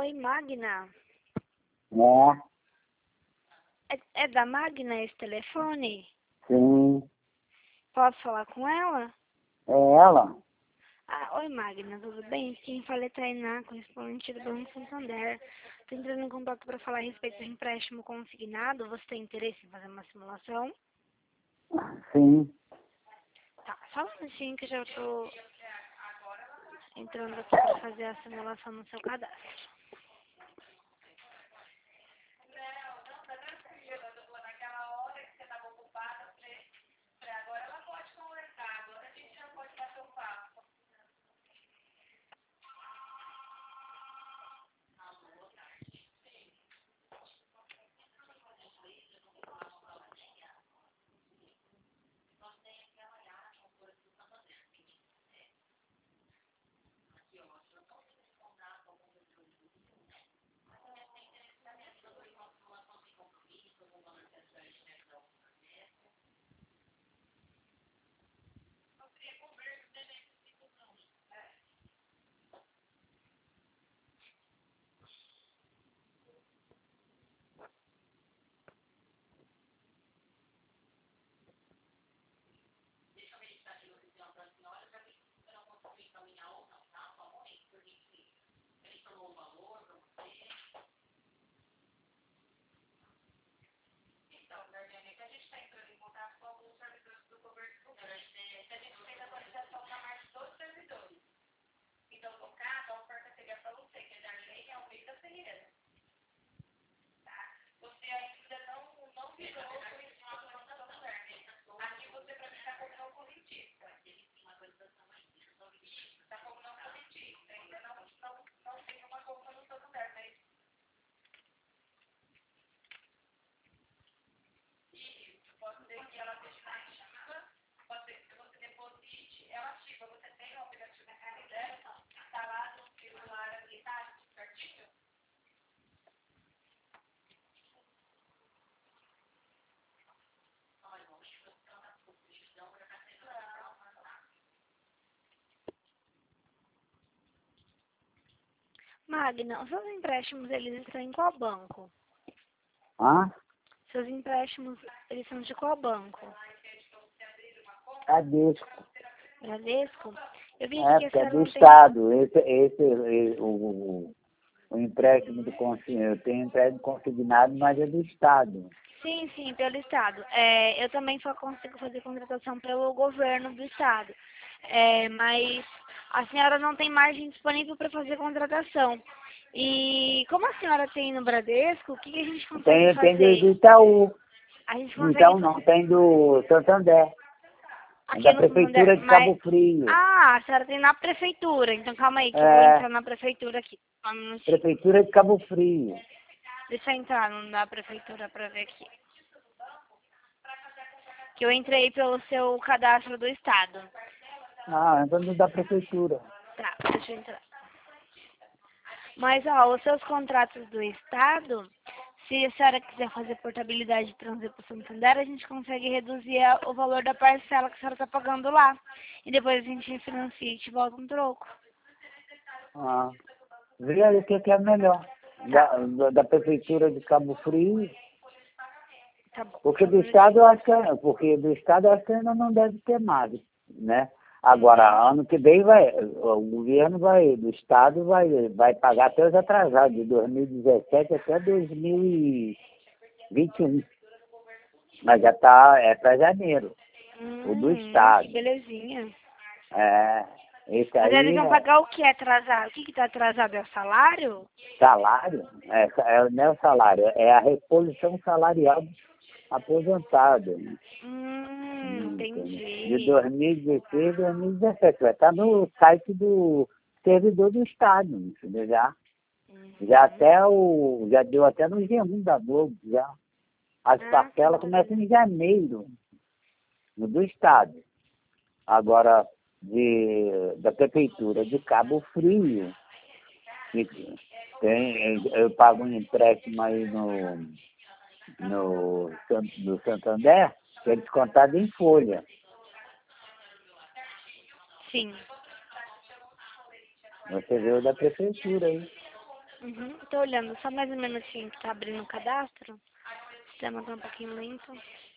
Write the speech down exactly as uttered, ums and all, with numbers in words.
Oi, Magna. É, É, é da Magna esse telefone? sim, Posso falar com ela? é ela. Ah, oi, Magna, tudo bem? Quem fala é Tainá, correspondente do Banco Santander. Estou entrando em contato para falar a respeito do empréstimo consignado. Você tem interesse em fazer uma simulação? Sim. Tá, só um minutinho que eu já estou entrando aqui para fazer a simulação no seu cadastro. Magna, os seus empréstimos, eles estão em qual banco? Hã? Seus empréstimos, eles são de qual banco? Bradesco. Bradesco? Eu vi É, aqui que a porque é senhora do não tem... Estado. Esse, esse, e- o, o, o empréstimo do consignado, eu tenho empréstimo consignado, mas é do Estado. Sim, sim, pelo Estado. É, eu também só consigo fazer contratação pelo governo do Estado. É, mas a senhora não tem margem disponível para fazer contratação. E como a senhora tem no Bradesco, o que, que a gente consegue Tem, tem do, do fazer? Itaú. A gente Do consegue Itaú não, tem do Santander. É aqui da no Santander, Prefeitura de mas... Cabo Frio. Ah, a senhora tem na prefeitura. Então calma aí que eu vou É, entrar na prefeitura aqui. Só um minutinho. Prefeitura de Cabo Frio. Deixa eu entrar no da prefeitura para ver aqui. Que eu entrei pelo seu cadastro do Estado. Ah, então da Prefeitura. Tá, deixa eu entrar. Mas, ó, os seus contratos do Estado, se a senhora quiser fazer portabilidade de trazer para o Santander, a gente consegue reduzir a- o valor da parcela que a senhora está pagando lá. E depois a gente refinancia e te volta um troco. Ah, vê aí o que, que é melhor. Tá, Da, da, da Prefeitura de Cabo Frio. tá bom. Porque Só um do Estado minutinho. eu acho que, é- porque do Estado eu acho que ainda não deve ter mais, né? Agora, ano que vem vai, o governo vai, do Estado vai, vai pagar até os atrasados, de dois mil e dezessete até dois mil e vinte e um. Mas já tá, é para janeiro, o do Hum, que Estado. belezinha. É, esse Mas eles aí vão é pagar o que é atrasado? O que que tá atrasado é o salário? salário, é, é, não é o salário, é a reposição salarial dos aposentados. Hum, Entendeu? De entendi. dois mil e dezesseis a dois mil e dezessete. Vai estar no site do servidor do Estado, entendeu? Já, já Uhum. até o. Já deu até no G um da Globo, já. As Ah, que parcelas começam maravilha. em janeiro, no do Estado. Agora, de, da Prefeitura de Cabo Frio, que tem, eu pago um empréstimo aí no, no, San- no Santander, que é descontado em folha. Sim. Você vê o da Prefeitura aí. Uhum, tô olhando, só mais um minutinho que tá abrindo o cadastro. O sistema tá um pouquinho lento.